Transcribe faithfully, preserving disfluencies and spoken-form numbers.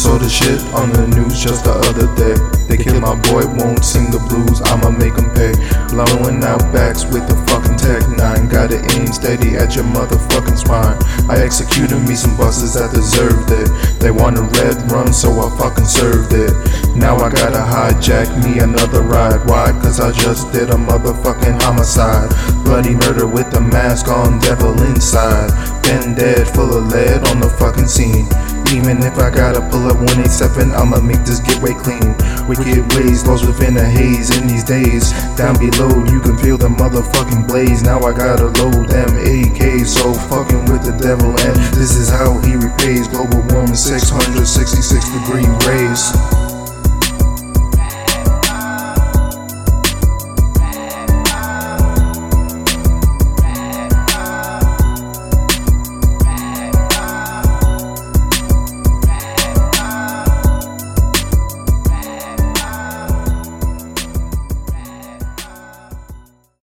saw the shit on the news just the other day. They killed my boy, won't sing the blues, I'ma make him pay. Blowing out backs with the fucking Tech nine. Gotta aim steady at your motherfucking spine. I executed me some busters that deserved it. They want a red rum, so I fucking served it. Now I gotta hijack me another ride. Why? Cause I just did a motherfucking homicide. Bloody murder with the mask on, devil inside. Been dead, full of lead on the fucking scene. Even if I gotta pull up one eighty-seven, I'ma make this getaway clean. Wicked ways lost within a haze in these days. Down below you can feel the motherfucking blaze. Now I gotta load them A Ks, so fucking with the devil, and this is how he repays. Global warming, six hundred sixty-six degree rays.